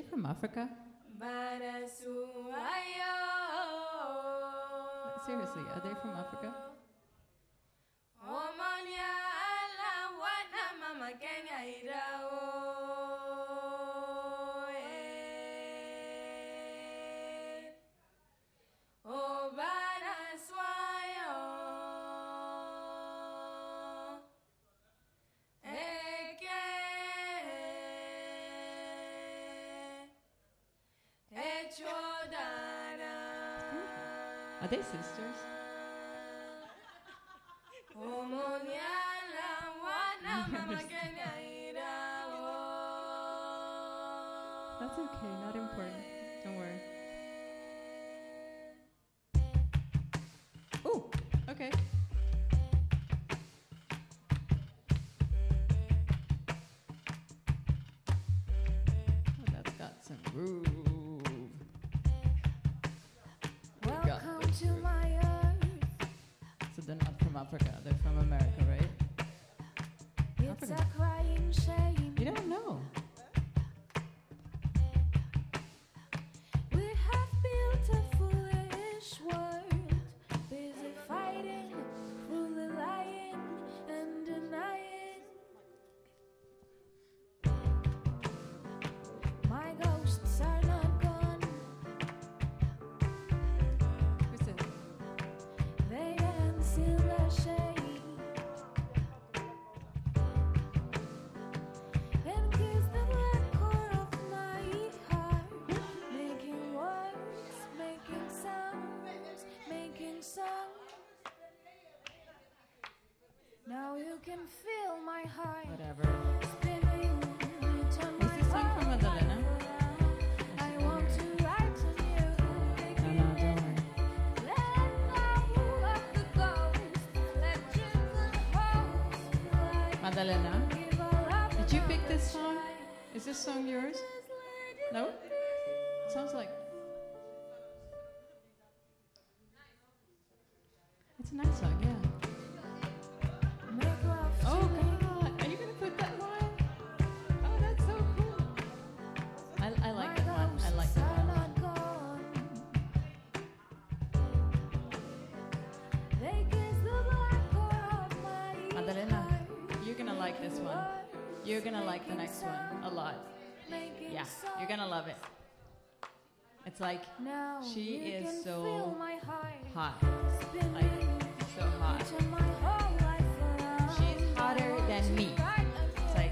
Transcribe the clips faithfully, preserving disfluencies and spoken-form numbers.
from Africa? Seriously, are they from Africa? Are they sisters? That's okay, not important. Don't worry. Oh, okay. Oh, that's got some groove. Welcome to my earth. So they're not from Africa, they're from America, right? It's Africa. A crying shame. You don't know. We have built a foolish world, busy fighting, cruelly lying and denying. My ghosts are not gone. Who's it? They dance in the shade. And kiss the black core of my heart, making words, making sounds, making songs. Now you can feel my heart Whatever. spinning to Is my this song from heart. Madalena? I want to write to you. No, no, don't worry. Let go of the ghost, let dreams and hopes fly. Madalena, Give all up did you pick this another song? try. Is this song yours? Just let it No? be. It sounds like... It's a nice song, yeah. Make love to Oh, me. God. Are you going to put that one? Oh, that's so cool. I, I like that one. I like that one. Madalena, you're going to like this one. You're going to like the next one a lot. Yeah, you're going to love it. It's like, she is so hot. Like, so hot. She's hotter than me. It's like,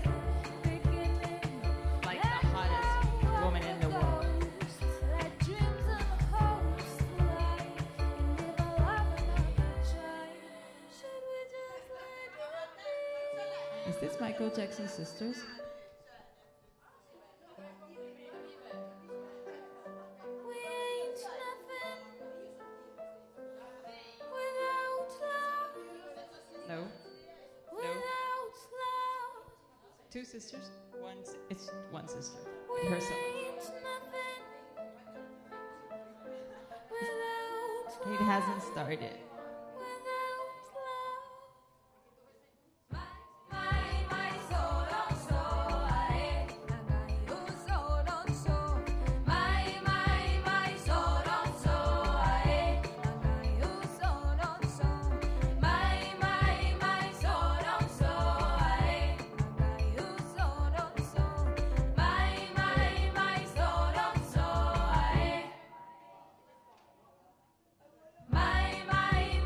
like the hottest woman in the world. Is this Michael Jackson's sisters? No. No. Two sisters? One. Si- it's one sister. Herself. It hasn't started. My, my,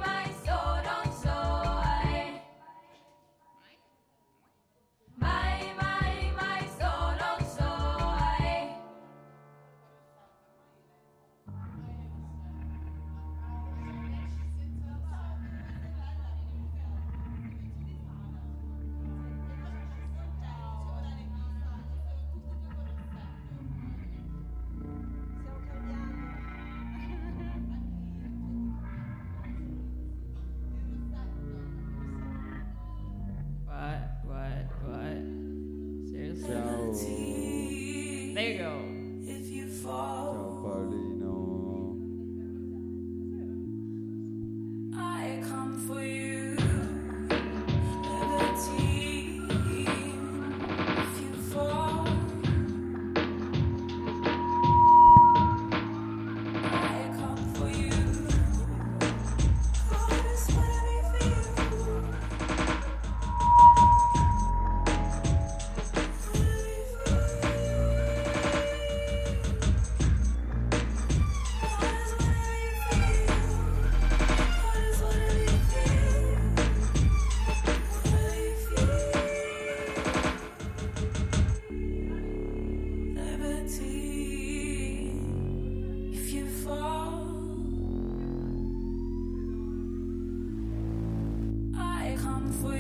for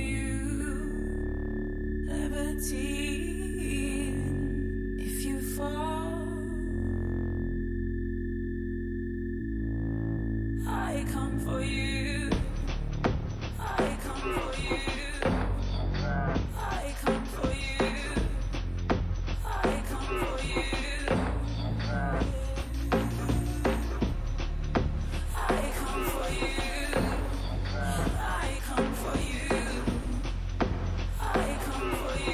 you, libertine. If you fall, I come for you. I come for you. I come for you. I come for you. I come for you. I come for you. I come for you.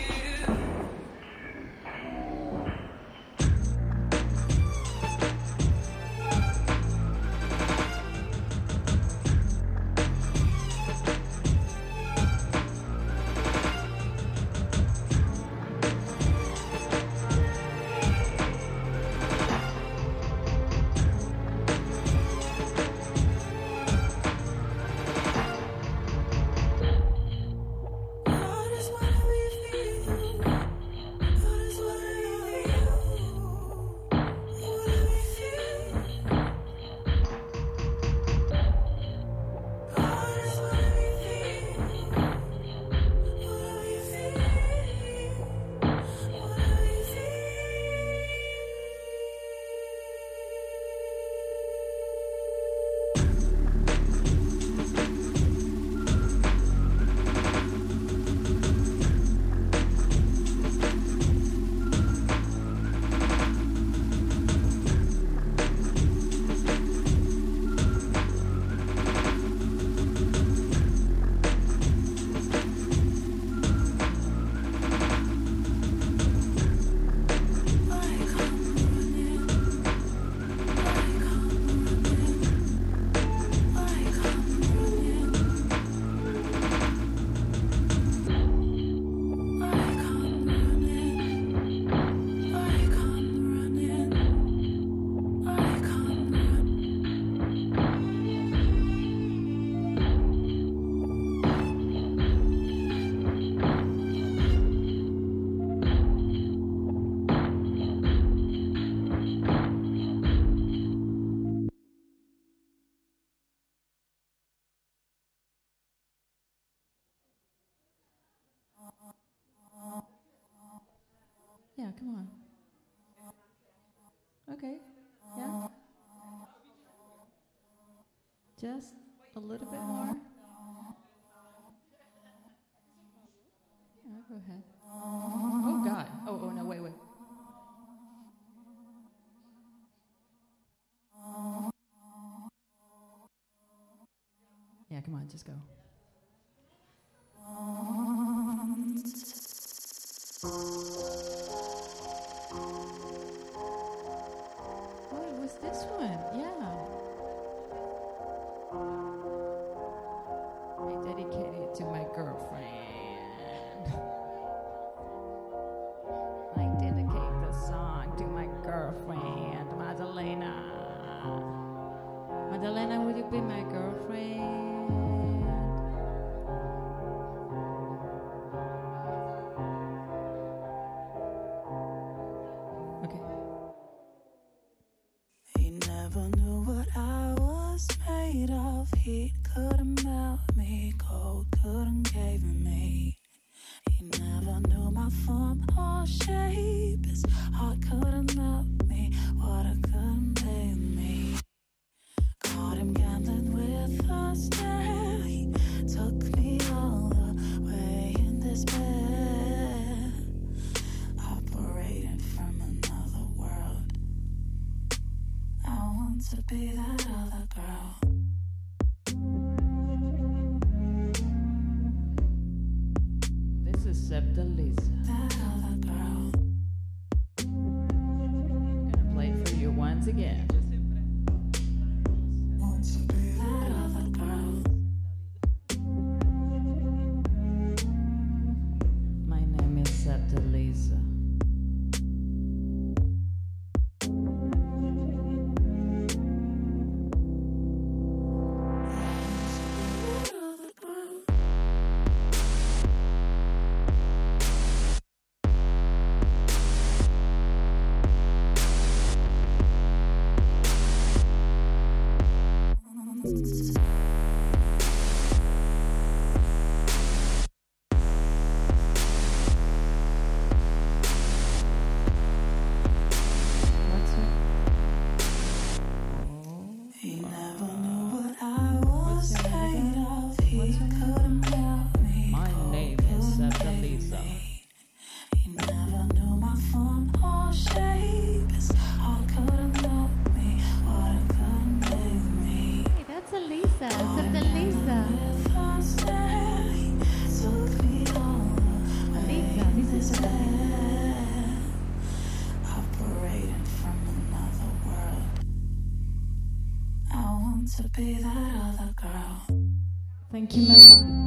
What is what we feel? What is what we feel? What do we feel? What is what we feel? What do we feel? What do we Yeah, come on. Okay. Yeah. Just a little bit more. Yeah, go ahead. Oh God. Oh, oh no, wait, wait. Yeah, come on, just go. Oh, it was this one. Yeah. I dedicated it to my girlfriend. I dedicate the song to my girlfriend, Madalena. Madalena, would you be my girlfriend? Okay. He never knew what I was made of. Heat couldn't melt me, cold couldn't cave me. He never knew my form or shape. His heart couldn't melt me, water couldn't bathe me. Caught him gambling with a stare. He took me all the way in despair. Operating from another world. I want to be that other girl. This is Septalisa. That other girl. I'm gonna play it for you once again. Want to be that other girl. My name is Septalisa. That other girl. Sitten Lisa, sitten Lisa. Lisa, this is the operating from another world. I want to be that other girl. Thank you, Mella.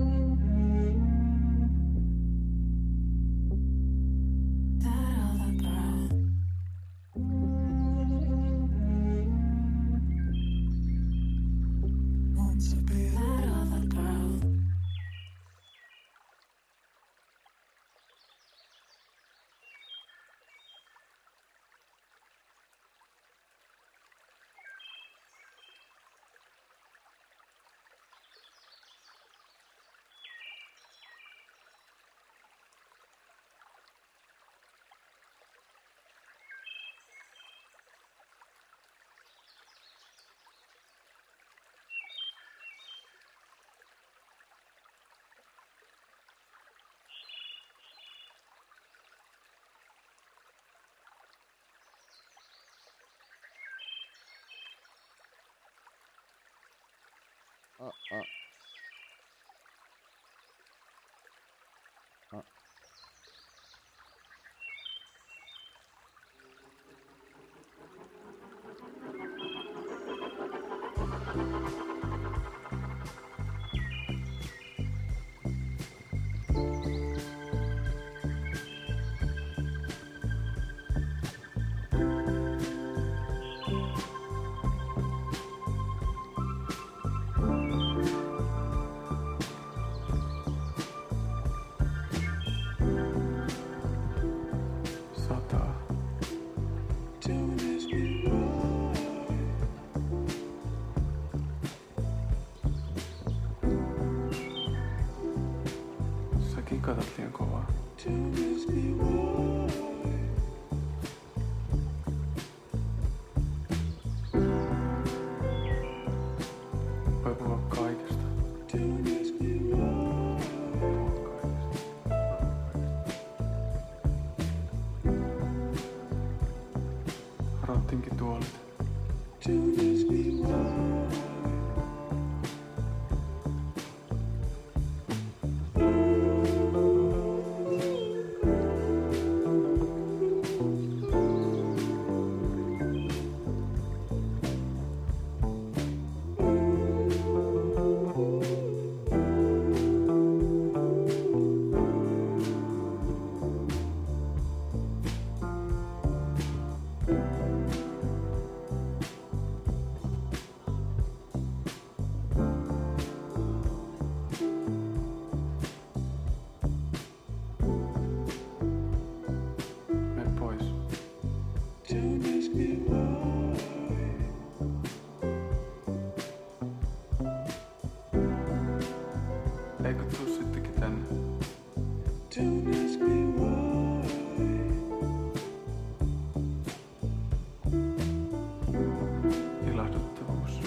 Uh, uh. Uh. Katot liian kovaa. Voi puhua kaikesta. Rottinkin tuolit. Eikö tuu sittenkin tänne? Ilahduttavuus.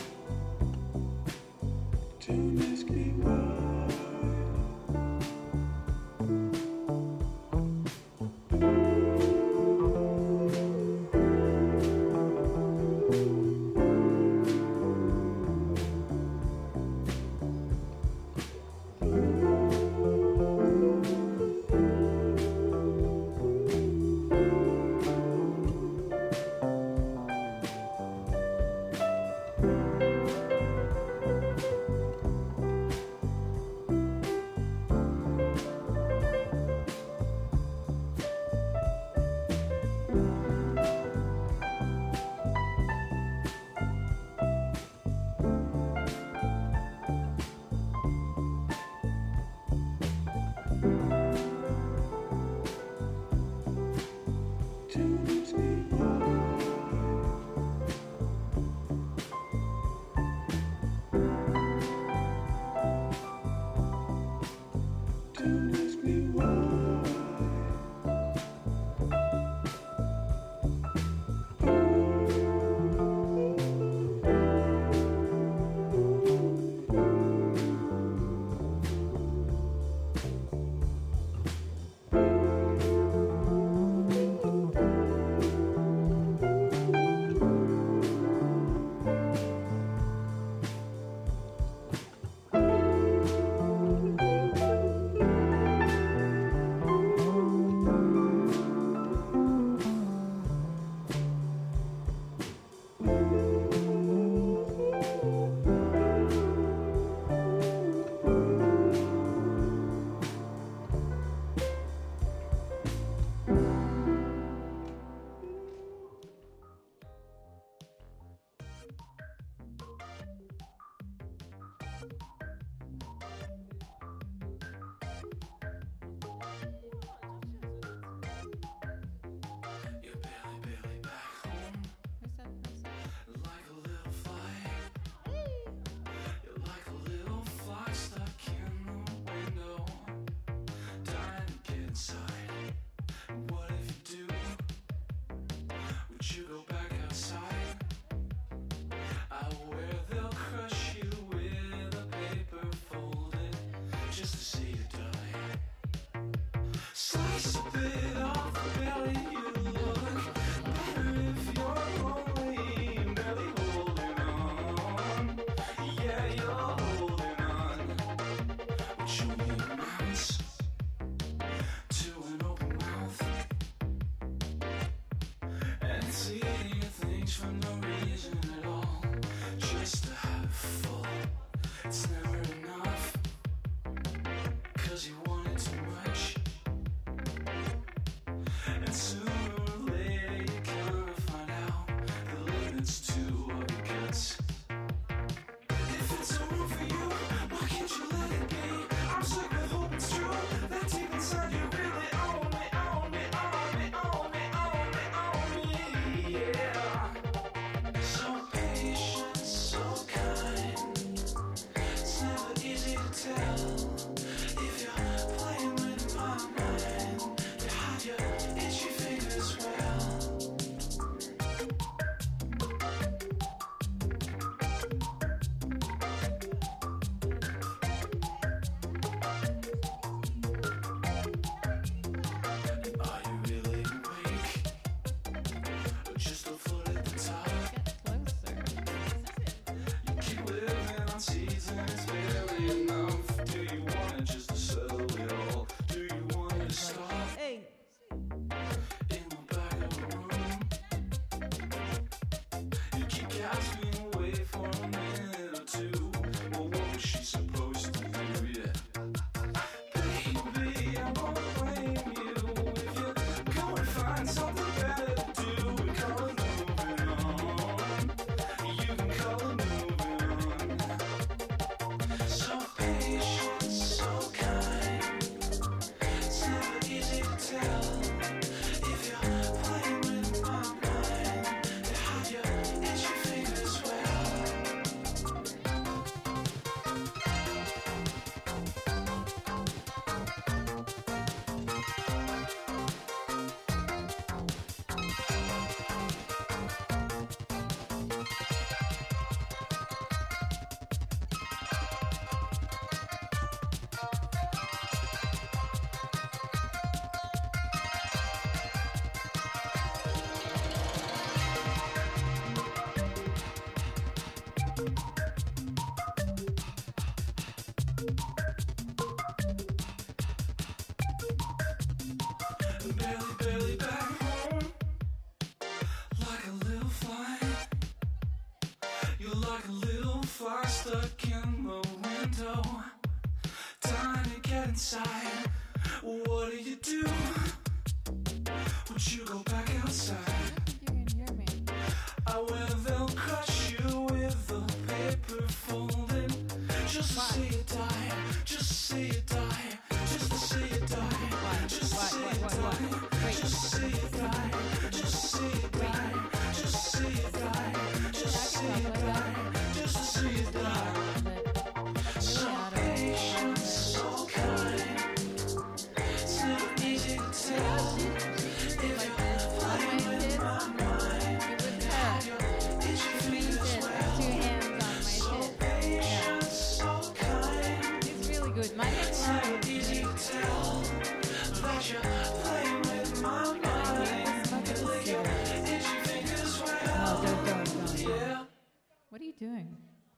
barely, barely back home. Like a little fly, you're like a little fly stuck in the window. Time to get inside. What do you do? Would you go back outside? You can hear me. I will, they'll crush you with the paper folded. Just to see you die, just to see you die, just to see you die, just to see you die, just to see you die, just to see you die, just to see you die, just to see you die, just to see you die. So patient, so kind. It's not easy to tell if you're playing with my mind. Itchy fingers Two hands on my tit. It's really good. My It's not easy to tell that you're playing with my mind. You lick your itchy fingers well. No, don't, don't, don't. Yeah. What are you doing?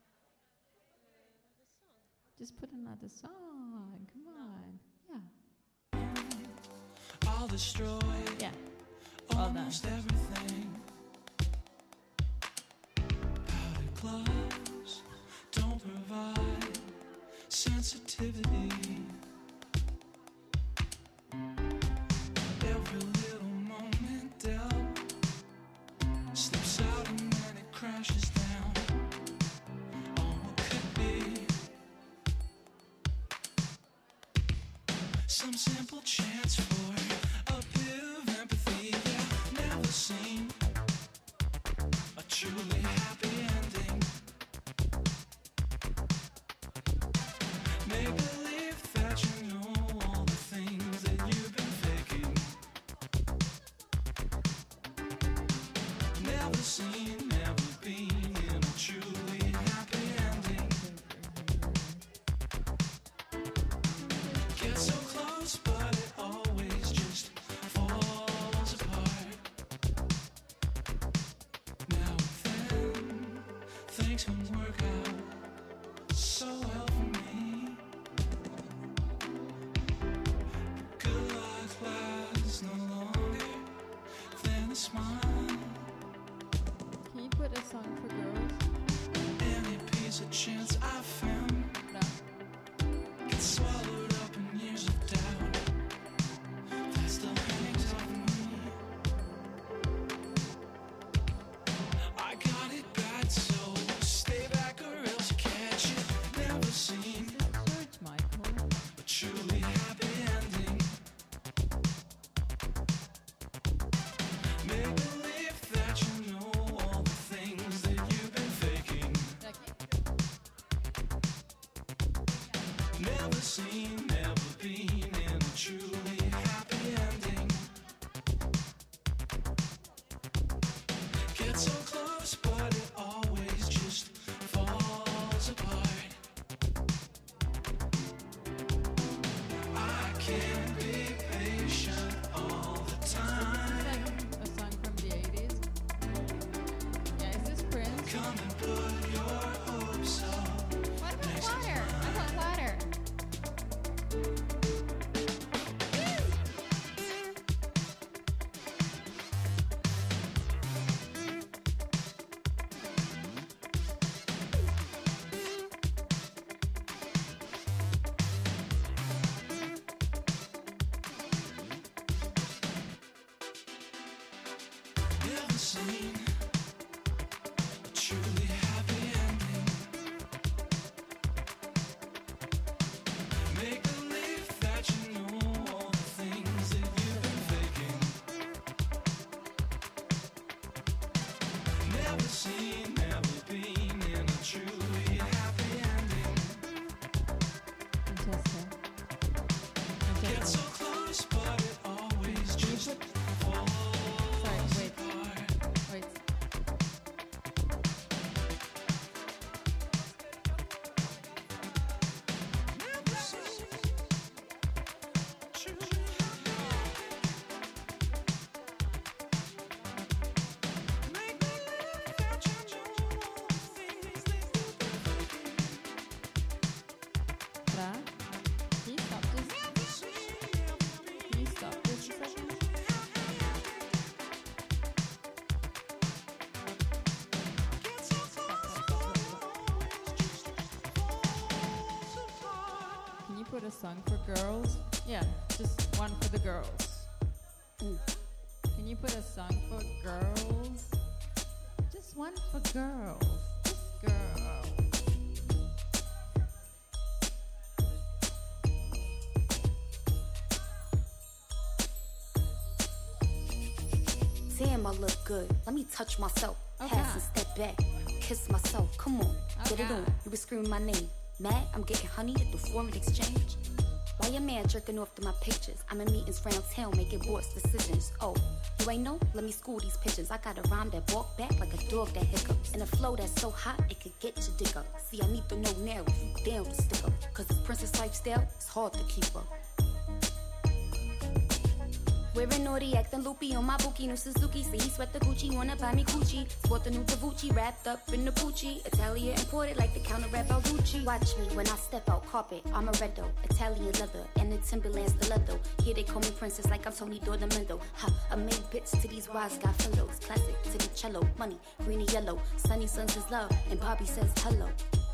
Just put another song. Come on. Yeah. I'll destroy Yeah. All done. almost everything. Powdered gloves don't provide sensitivity. Every little moment dealt slips out and then it crashes down on what could be. Some simple chance for a bit of empathy. Yeah, never seen a truly happy ending. Make believe that you know all the things that you've been faking. Never seen, never been in a truly happy ending. Get so close, but it always just falls apart. Now and then, things can work out so well for me. Good luck lasts no longer than a smile. Can you put a song for girls? Any piece of chance I found No. gets swallowed up in years of doubt that still hangs on me. I got it bad, so stay back or else you catch it. Never seen Search, Michael. a truly happy ending. Make believe that you know all the things that you've been faking. Never seen, never been in a truly happy ending. Get so close, but it always just falls apart. I can't be patient all the time. A song from the eighties. Yeah, is this Prince? Come and put your hopes up. What about water? I want water. Never seen a truly happy ending. Make believe that you know all the things that you've been faking. Never seen, never been in a truly happy ending. Manchester. Get Manchester. so close, but it always just put- falls Sorry, wait. apart. Wait. put a song for girls? Yeah, just one for the girls. Mm. Can you put a song for girls? Just one for girls. Just girls. Damn, I look good. Let me touch myself. Oh, Pass God. and step back. Kiss myself. Come on, Oh, get it God. on. You was screaming my name. Mad? I'm getting honey at the foreign exchange. Why your man jerking off to my pictures? I'm in meetings round town making boss decisions. Oh, you ain't know? Let me school these pigeons. I got a rhyme that walk back like a dog that hiccups. And a flow that's so hot it could get your dick up. See, I need to know now if you down to stick up. Cause this princess lifestyle, it's hard to keep up. Wearing naughty, acting loopy on my bookie, new Suzuki. See, he sweat the Gucci, wanna buy me Gucci. Sport the new Davucci, wrapped up in the Pucci. Italian imported like the counter rap Balducci. Watch me when I step out, carpet, Amaretto. Italian leather, and the Timberland stiletto. Here they call me princess like I'm Tony Dornamento. Ha, I made bits to these wise guy fellows. Classic to the cello, money, green and yellow. Sunny sons is love, and Bobby says hello.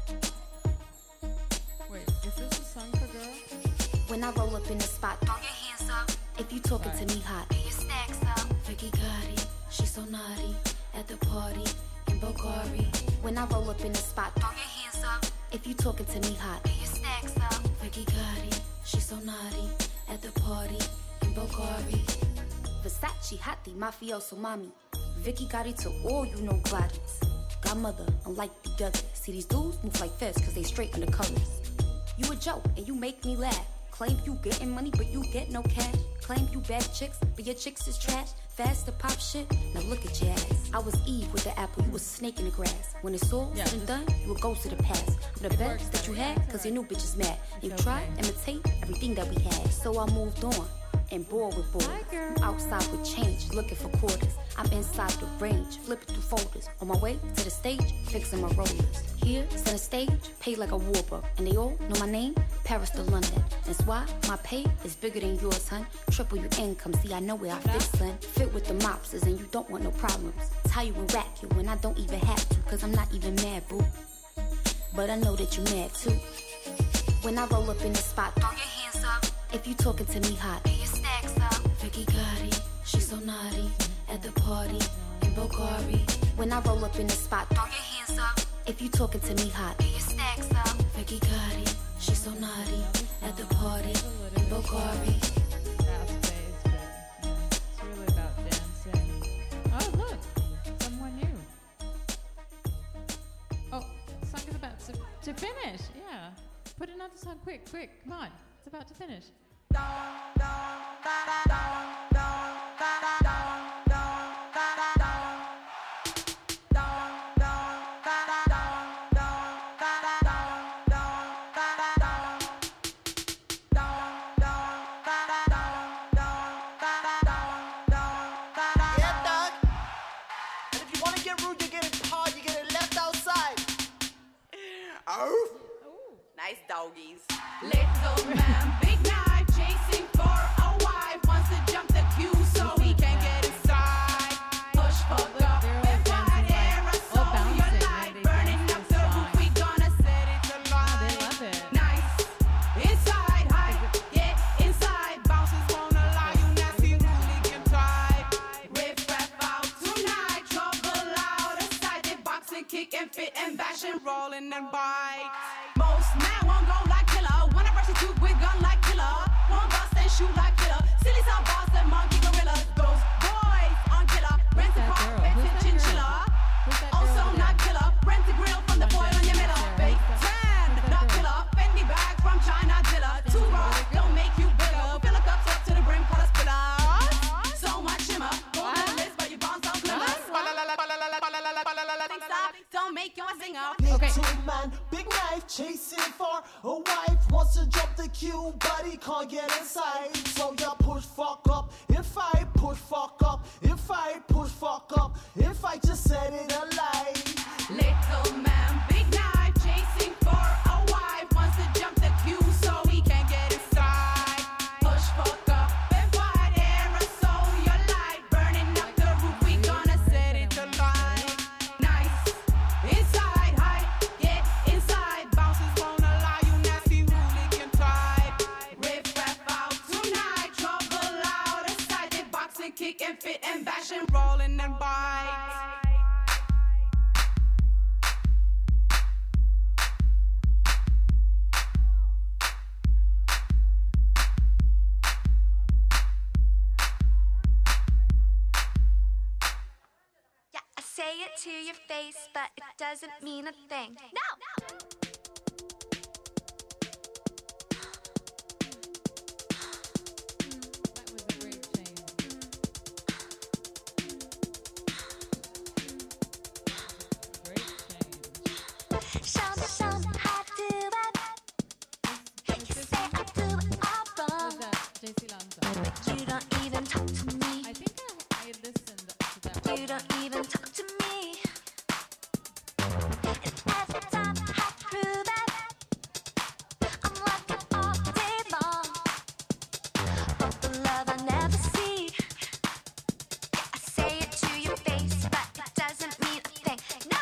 Wait, is this a song for girls? When I roll up in the spot, throw your hands up. If you talking Right. to me hot, get your stacks up. Vicky Gotti, she's so naughty. At the party in Bulgari. When I roll up in the spot, throw your hands up. If you talking to me hot, get your stacks up. Vicky Gotti, she's so naughty. At the party in Bulgari. Versace, hottie, mafioso, mommy. Vicky Gotti to all you know bodies. Godmother, unlike the others. See these dudes move like fists cause they straight undercovers. You a joke and you make me laugh. Claim you getting money, but you get no cash. Claim you bad chicks, but your chicks is trash. Fast to pop shit, now look at your ass. I was Eve with the apple, you was a snake in the grass. When it's all Yeah, said and just- done, you would go to the past. But the It best works that you better. had, Yeah, it's cause your new bitch is mad. You It's try okay. imitate everything that we had. So I moved on and bore with boys. Hi, girl. I'm outside with change, looking for quarters. I'm inside the range, flipping through folders. On my way to the stage, fixing my rollers. Here, center stage, paid like a warbuck. And they all know my name, Paris to London. That's why my pay is bigger than yours, hun. Triple your income, see I know where I fit, son. Fit with the mobsters and you don't want no problems. Tie you and rack you when I don't even have to. Cause I'm not even mad, boo. But I know that you mad too. When I roll up in the spot, throw your hands up. If you talking to me hot, get your stacks up. Vicky Gotti, she's so naughty. At the party in Bulgari. When I roll up in the spot, throw your hands up. If you talking to me hot, get your stacks up. Vicky Gotti, she's so naughty. At the party in Bulgari. Fast-paced, but yeah, it's really about dancing. Oh, look, someone new. Oh, the song is about to, to finish. Yeah, put another song quick, quick. Come on, it's about to finish. Yeah, dog. And if you want to get rude, you're getting pawed, you're getting left outside. Arf. Nice doggies. Little man, big knife, chasing for a wife. Wants to jump the queue so he can get inside. Push, fuck up, and fight aerosol. Your light burning up the roof. We gonna set it Oh, they alight. love it. Nice, inside, high, get inside. Bouncers wanna lie, you nasty hooligan type. Riff rap out tonight, trouble out of sight. They box and kick and fit and bash and rolling and bite. Most men won't go like killer. Wanna brush his tooth with gun like killer. Won't bust and shoot like killer. Silly sound boss and monkey gorillas. Those boys on killer. Rent a that car, girl? bed Who's fit that chinchilla. Who's that girl Also over not there? killer. Rent a grill from the One boy dance on your middle. there. Big Who's that- ten, who's that not girl? killer. Fendi bag from China dilla. Too raw, don't make you bigger. Fill a cup up to the brim, call us spillers. So much shimmer. Go on the list, but you bounce on glimmers. Think stop, don't make you a singer. Okay. Little man, big knife, chasing for a wife. Wants to jump the queue, but he can't get inside. So you push fuck up. If I push fuck up, if I push fuck up, if I just set it alight. Little man, big knife, chasing for a wife. Wants to jump the queue so he can get inside. Push, fuck up, and fight aerosol. Your light burning up the roof. We gonna set it alight. Nice, inside, high, get inside. Bouncers wanna lie, you nasty hooligan type. and fit and bash and rolling and bite. Say it to your face, but it doesn't mean a thing. No! That was a great change. Great change. Show me, show me how to do it. You say I do it all wrong. Was that J C Lanza? But you don't even talk to me. I think I, I listened to that. You don't even talk to me. And every time I prove it, I'm working all day long for the love I never see. Yeah, I say it to your face, but it doesn't mean a thing. No!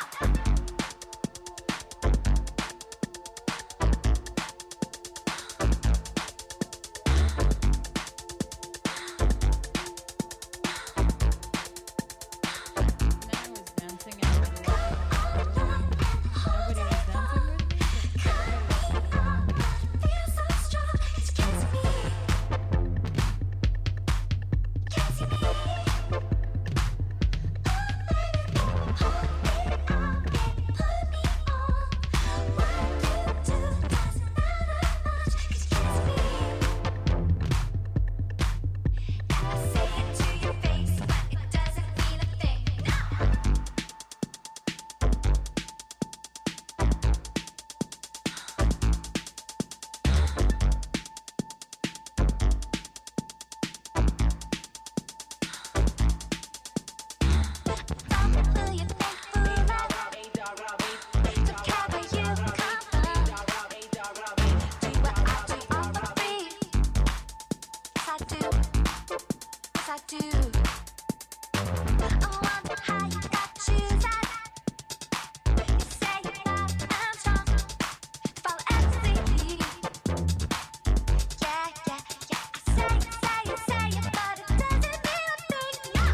Man was dancing out of the Nobody was dancing with me. Feel so strong, it gets me. Gets me. Oh, baby, hold me on, baby, put me on. What you do doesn't matter much, 'cause it gets me. Yeah, I say it to your face, but it doesn't mean a thing. No! Who you think who right? Look how where you come from. Do what I do on the free. Yes, I do. Yes, I do. I wonder how you got to choose that. You say you're bad and strong. Follow everything. Yeah, yeah, yeah. I say it, say it, say it, but it doesn't mean a thing. No!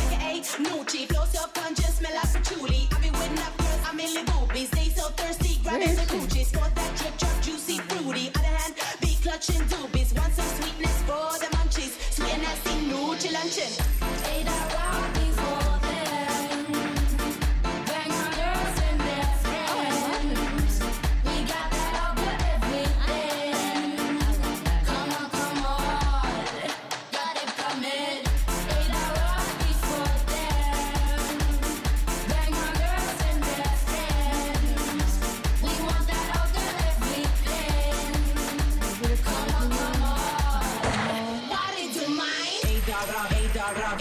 Smell like patchouli. I've been with enough girls, I'm in the boobies. They so thirsty,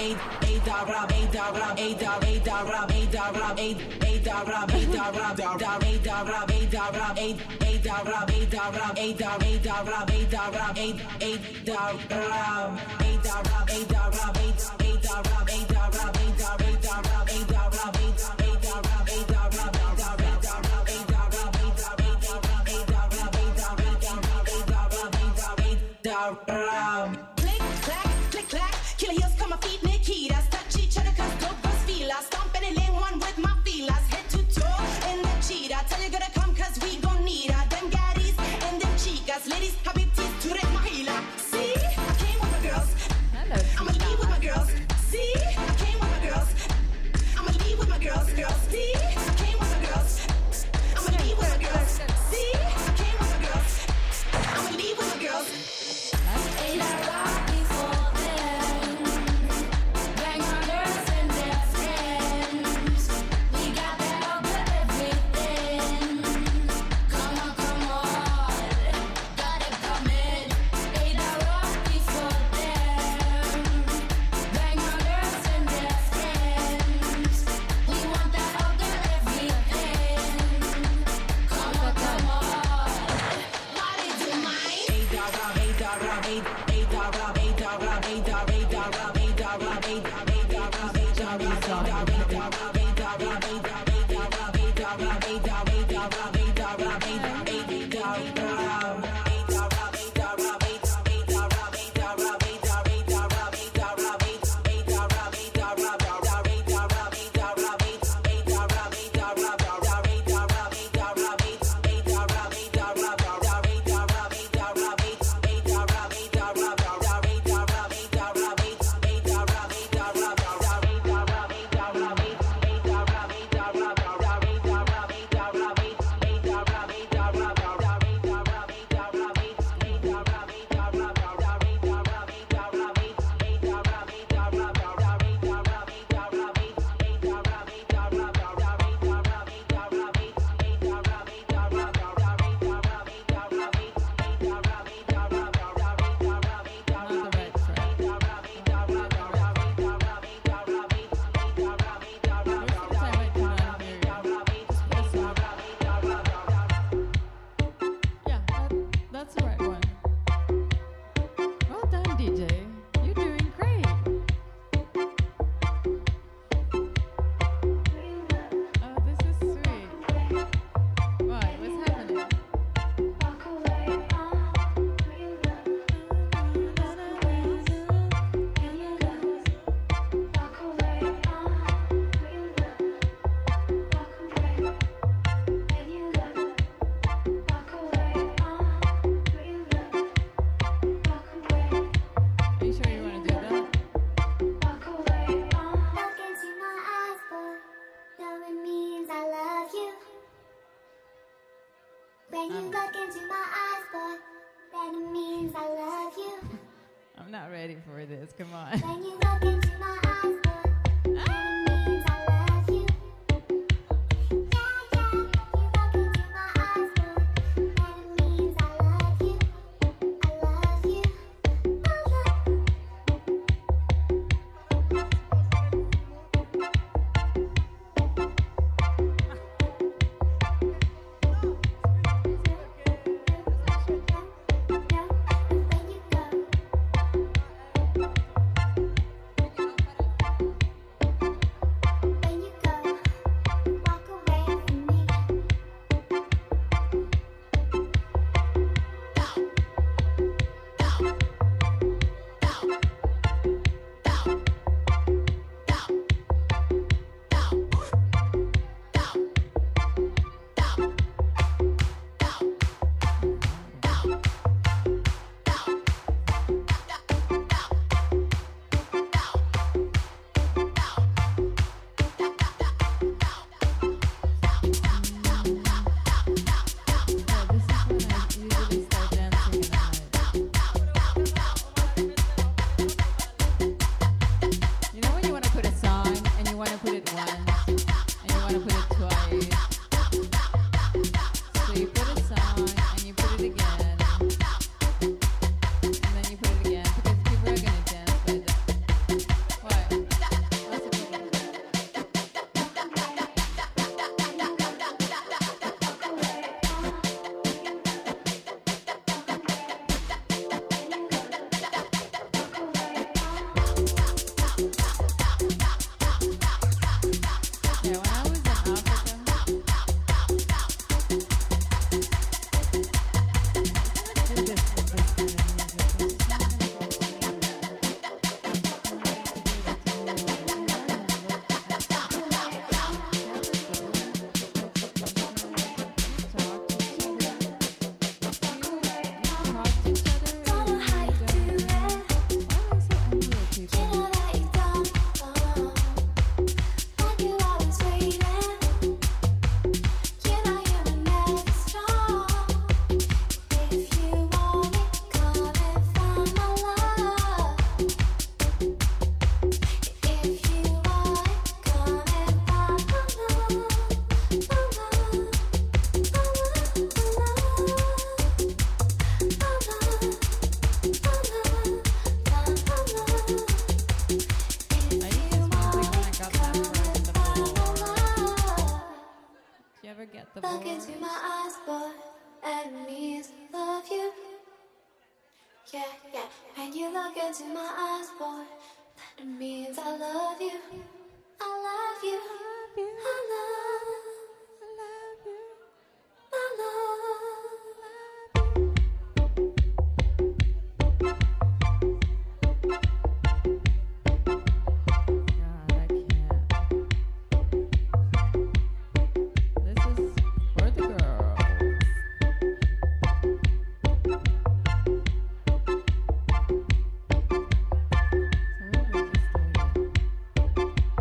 Click, clack, click, clack. Killer heels, come my feet, Nikitas. Touch each other, cause good girls feel us. Stomp any lane one with my feelers. Head to toe in the cheetah. Tell you gotta come, cause we gon' need her. Them gaddies and them chicas. Ladies, habibtis, to rep my healer. See, I came with my girls. I'ma leave with my girls. See, I came with my girls. I'ma leave with my girls. Girls, see, I came with my girls. I'ma leave with my girls. See, I came with my girls. I'ma leave with my girls. Ain't I rock before them? Bang my girls and their friends. We got that over everything. Come on, come on, got it coming. Ain't I rock before them? Bang my girls and their friends. We want that over everything. Come on, come on, why did you mind? Yeah, that, that's the right one. Well done, D J. You're doing great. Oh, this is sweet. Why? What's happening? Are you sure you want to do that? Look into my eyes, boy. Though it means I love you. When you look into my eyes, boy, then it means I love you. I'm not ready for this. Come on. When you look into my eyes, boy, then it means I love you. Yeah, yeah. You look into my eyes, boy, then it means I love you. I love you. When you go. get the Look words. into my eyes, boy, and it means love you. Yeah, yeah. When you look into my eyes, boy, that it means I love you. I love you. I love, I love you. I love. God, I can't. This is for the girls. So what did we just do?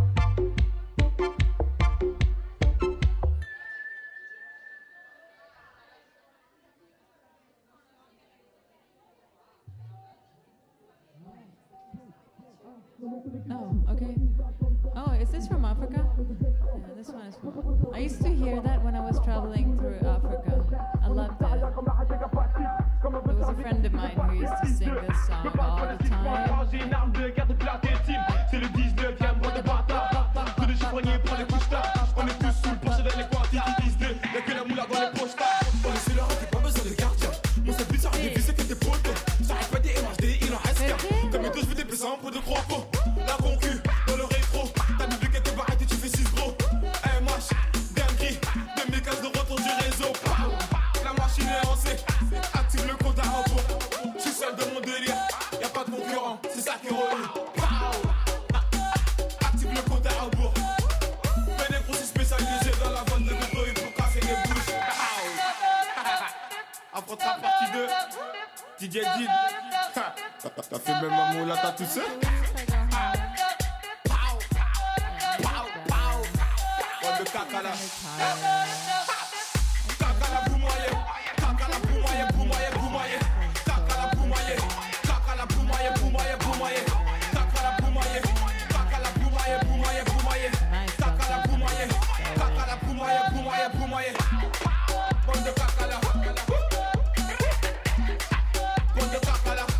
Oh, okay. Oh, is this from Africa? Yeah, this one is from. I used to hear that when I was traveling through Africa. I loved it. There was a friend of mine who used to sing this song all the time. J'ai une arme de guerre depuis la tétime. C'est le dix-neuvième mois de bâtard. Tous les chiffonniers prennent les couches tard. On est tous sous le plancher dans les quantités dix-deux. Y'a que la moula dans les poches tard. On est sur le rang, t'as pas besoin de gardien. Mon seul but, c'est de viser que t'es potes. Ça arrive pas des images, des il en reste qu'un. Comme les deux, je veux des baisers en peau de croco. La concu, dans le rétro. T'as mis le qu'elle t'es barré, tu fais six gros. M H, dinguerie. deux mille quinze de retour du réseau. Pow. La machine est lancée. Active le compte à rebours. J'suis seul de mon délire. Y'a pas de concurrent, c'est ça qui relie. Pow. Active le compte à rebours. Venez gros, c'est spécialisé dans la vente de droïdes pour casser les bouches. Pow. Affrontera partie deux. D J Dean. T'as fait même un moula, t'as tout seul. Pow. Pow. Pow. Oh, de caca là. Caca là, boumoyer. Caca là, boumoyer, boumoyer, boumoyer. Caca là, boumoyer. Caca là, boumoyer, boumoyer, boumoyer. Caca là, boumoyer. Caca là, boumoyer, boumoyer, boumoyer. Caca là, boumoyer. Caca là, boumoyer, boumoyer, boumoyer. Bande de caca là. Bande de caca là.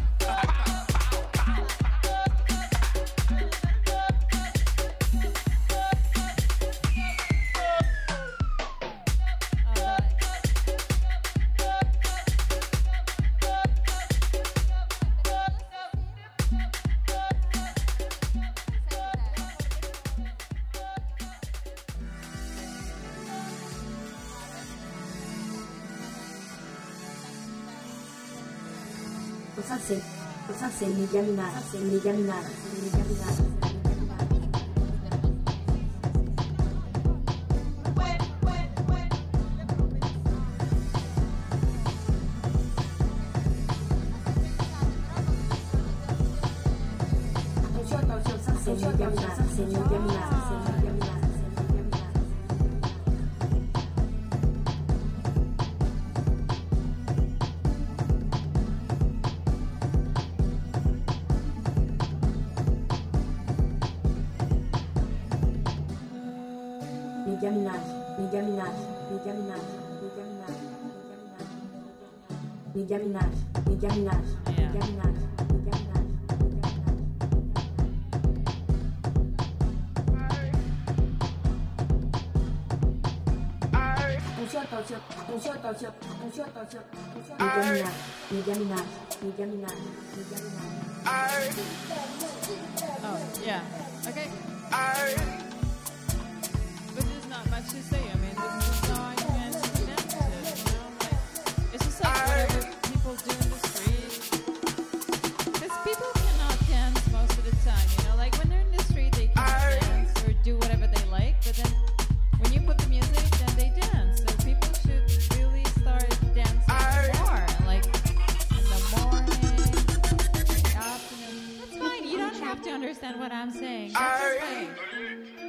Ça c'est, ça c'est méga minage, c'est méga minage, c'est méga minage. Attention, attention, ça c'est méga minage, c'est méga minage, c'est méga minage, c'est méga minage. Méga minage, méga minage, méga minage, méga minage, méga minage, méga minage, méga minage, méga minage, méga minage. Attention, attention, attention, attention, attention, attention, attention. Méga minage, méga minage, méga minage, méga minage. Oh, yeah. Okay. But there's not much to say. I mean, this is a song and it's connected, you know? Like, it's just like whatever people do in the street. Because people cannot dance most of the time, you know? Like, when they're in the street, they can't dance or do whatever they like. But then, when you put the music, then they dance. So people should really start dancing more. Like, in the morning, in the afternoon. That's fine. You don't have to understand what I'm saying. That's just fine.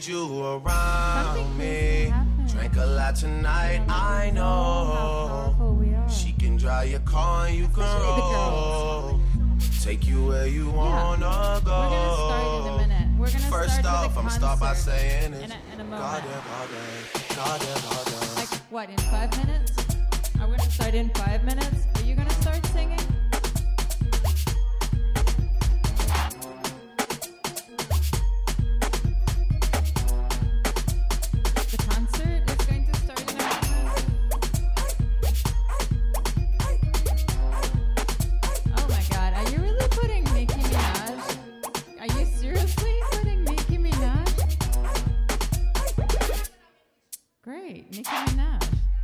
need you around me. Drank a lot tonight, I know. She can drive your car and you can roll. Take you where you wanna go. We're gonna start in a minute. We're gonna First start off, with a I'm start by concert saying in it. a, in a moment. Goddamn, goddamn, goddamn, goddamn. Like what? In five minutes? I'm gonna start in five minutes. Are you gonna start singing? The concert is going to start in a moment. Oh my God! Are you really putting Nicki Minaj? Are you seriously putting Nicki Minaj? Great, Nicki Minaj.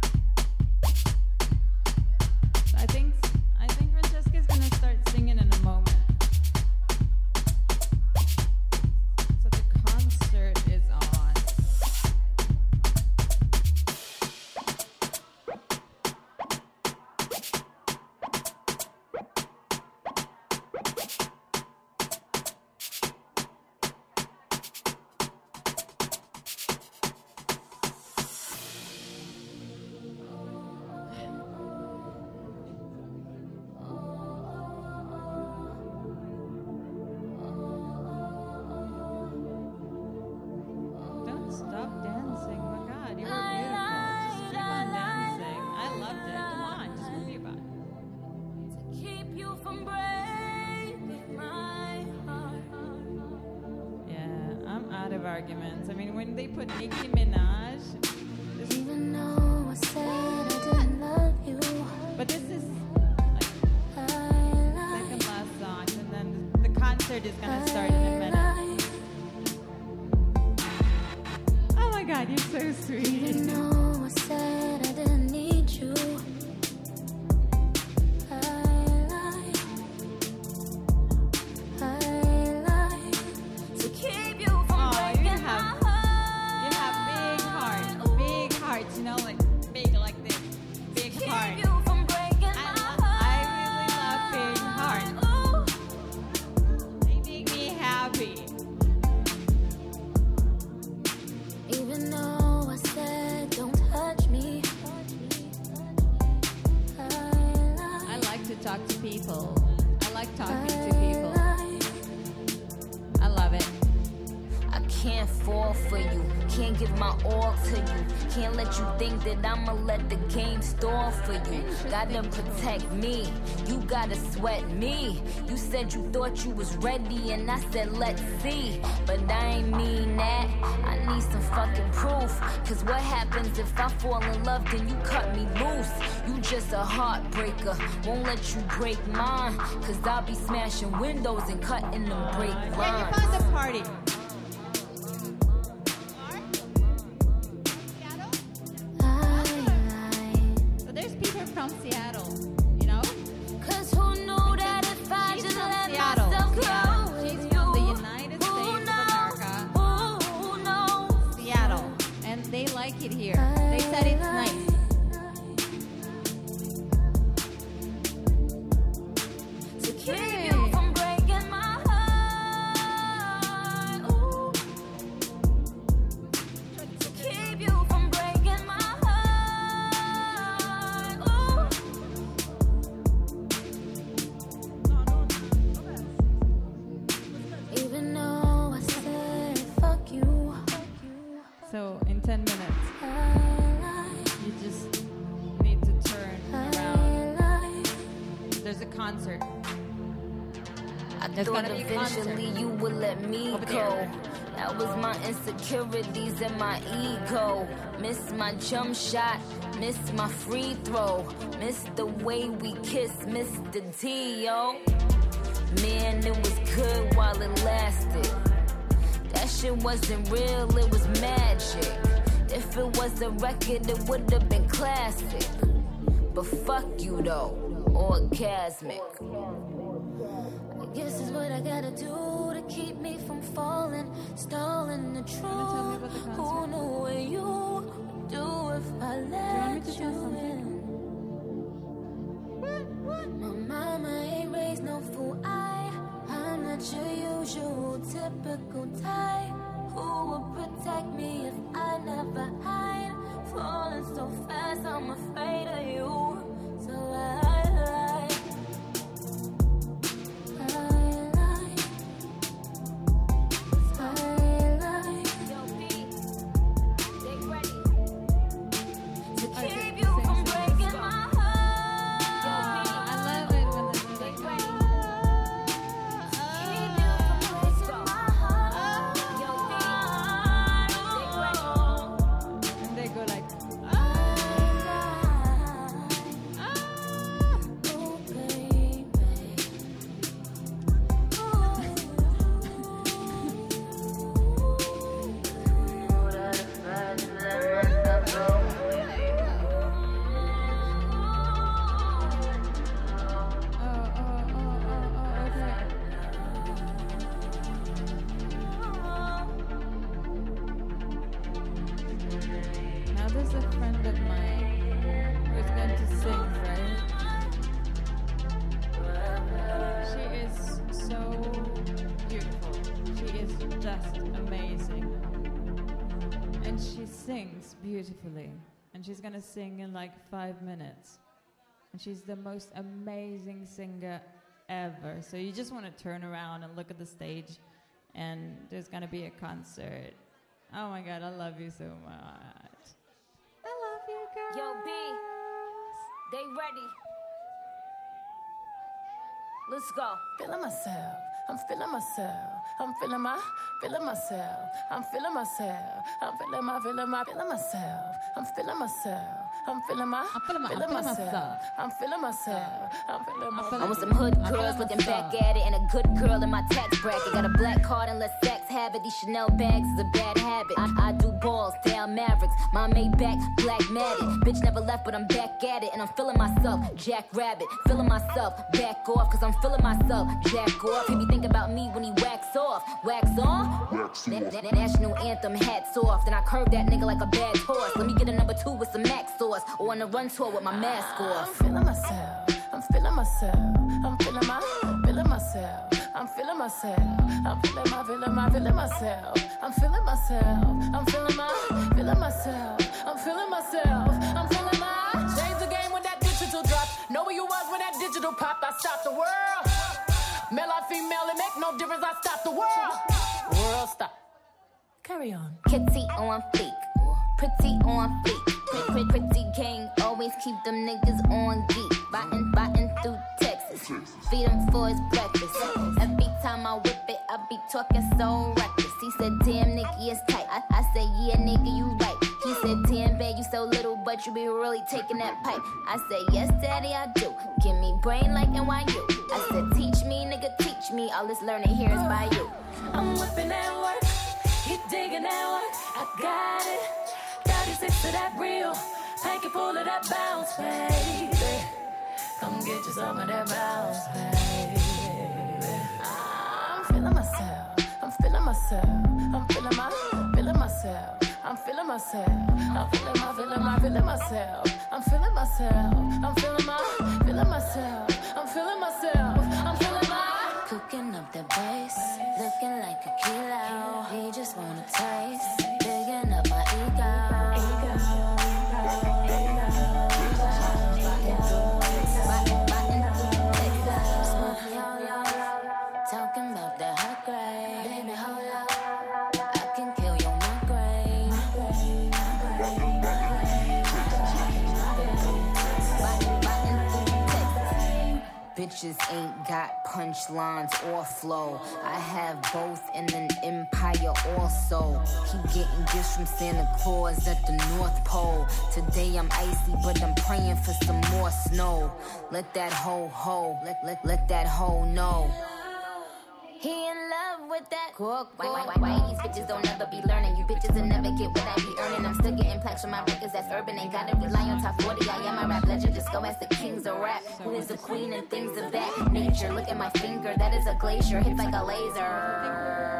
I think I think Francesca's gonna start singing in a moment. So the concert is on. Don't stop dancing. Oh my God, you were beautiful. Just keep on dancing. I loved it. Come on, just move your body. Keep you from breaking my heart. Yeah, I'm out of arguments. I mean, when they put Nicki Minaj, this, Even though I said I didn't love you, but this is I second last song, and then the concert is gonna start in a minute. Oh my God, you're so sweet. Even though I said I didn't need you, I lied. I lied to keep you from Oh, you breaking have my you have big hearts, big hearts. You know, like big like this, big Keep heart. you from breaking I, my lo- I really love big hearts. They make me happy. Even though I said don't touch me, I lied. I like to talk to people. I like talking to people. I love it. I can't fall for you, can't give my all to you. Can't let you think that I'ma let the game stall for you. Gotta protect me, you gotta sweat me. You said you thought you was ready and I said let's see. But I ain't mean that, I need some fucking proof. Cause what happens if I fall in love then you cut me loose? You just a heartbreaker, won't let you break mine. Cause I'll be smashing windows and cutting them break Yeah, lines. you found the party. So there's people from Seattle, you know? Cause who knew that if I She's just from let Seattle. myself go Yeah, with she's you? from the United States of America, Who knows? Seattle, and they like it here. They said it's nice. To keep you from breaking my heart. Ooh. To keep you from breaking my heart. Ooh. Even though I said fuck you, So in ten minutes, I lied. you just need to turn around. I lied. There's a concert. I There's thought gonna be a concert. eventually you would let me Over go. there. That was my insecurities and my ego. Missed my jump shot, missed my free throw, missed the way we kissed, missed the T, yo. Man, it was good while it lasted. That shit wasn't real, it was magic. If it was a record, it would have been classic. But fuck you though, orgasmic. I guess is what I gotta do to keep me from falling, stalling the truth. Who knew what you would do if I let you in? My mama ain't raised no fool. I, I'm not your usual typical type. Who will protect me if I never hide? Falling so fast, I'm afraid of you. So I lie. I lie. I lie. Yo, B, they ready to keep you from breaking my heart. Yo, B, I love it when they ready. Keep you from breaking my heart. Yo, B, they ready. And they go like, now there's a friend of mine who's going to sing, right? She is so beautiful. She is just amazing. And she sings beautifully. And she's going to sing in like five minutes. And she's the most amazing singer ever. So you just want to turn around and look at the stage, and there's going to be a concert. Oh my God, I love you so much. I love you, girl. Yo, B, they ready. Let's go. Feeling myself, I'm feeling myself, I'm feeling my, feeling myself, I'm feeling myself, I'm feeling my, feeling my, feeling myself, I'm feeling myself, I'm feeling my, I'm feeling, my, feeling I'm feeling myself, I'm feeling myself, I'm feeling my. I want some hood girls looking back at it, and a good girl in my tax bracket. Got a black card and let sex have it. These Chanel bags is a bad habit. I, I do balls, down Mavericks, my Maybach, black matted. Bitch never left, but I'm back at it, and I'm feeling myself, Jack Rabbit, feeling myself, back off, cause I'm feeling myself, Jack off. He be thinking about me when he wax off, wax on, wax na- na- national anthem, hats off. Then I curve that nigga like a bad horse. Let me get a number two with some max sauce, or on a run tour with my mask off. I'm feeling myself, I'm feeling myself, I'm feeling my, feeling myself, I'm feeling myself, I'm feeling my, feeling my, feeling myself, I'm feeling myself, I'm feeling my, feeling myself, I'm feeling myself, I'm feeling my. Change the game when that digital drop. Know where you was when that digital popped. I stopped the world. Male or female, it make no difference. I stopped the world. World stop. Carry on. Kitty on fleek, pretty on fleek. Pretty, pretty gang, always keep them niggas on geek. Biting, biting through Texas. Feed him for his breakfast. Every time I whip it, I be talking so reckless. He said, damn, Nicky, it's tight. I, I said, yeah, nigga, you right. He said, damn, babe, you so little, but you be really taking that pipe. I said, yes, daddy, I do. Give me brain like N Y U. I said, teach me, nigga, teach me. All this learning here is by you. I'm whipping that work. He digging that work. I got it. thirty-six to that real. Pack it full of that bounce, baby. Come get you some of that bounce, baby. I'm feeling myself. I'm feeling myself. I'm feeling my, feeling myself. I'm feeling myself. I'm feeling my, feeling my, feeling myself. I'm feeling myself. I'm feeling my, feeling myself. I'm feeling myself. I'm feeling my. Cooking up the bass, looking like a kilo. He just wanna taste, digging up my ego. Talking about the hot grade, baby, hold up. I can kill your migraine. Bitches ain't got punchlines or flow. I have both in an empire also. Keep getting gifts from Santa Claus at the North Pole. Today I'm icy, but I'm praying for some more snow. Let that hoe ho, let, let, let that hoe know. He in love with that cook. Why, why, why, why these bitches don't ever be learning? You bitches will never get what I be earning. I'm still getting plaques from my records that's urban. Ain't gotta rely on top forty. I am a rap legend. Just go ask the kings of rap. Who is the queen and things of that nature? Look at my finger, that is a glacier. Hits like a laser.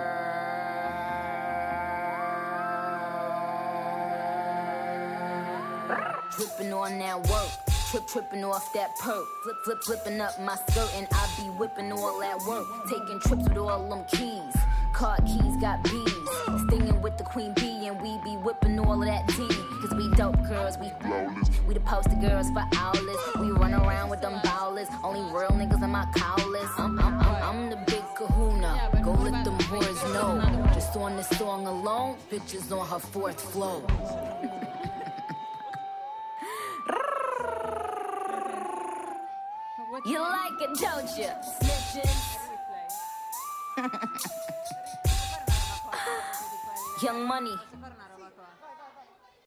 Dripping on that work. Trip, tripping off that perk, flip, flip, flipping up my skirt, and I be whipping all that work, taking trips with all them keys. Car keys got bees. Stinging with the queen bee, and we be whipping all of that tea. Cause we dope girls, we flawless. We the poster girls for owlets. We run around with them bowlers. Only real niggas in my cowlers. I'm, I'm, I'm, I'm the big kahuna. Go let them whores know. Just on this song alone, bitches on her fourth floor. You like it, don't you? Snitches. Young Money.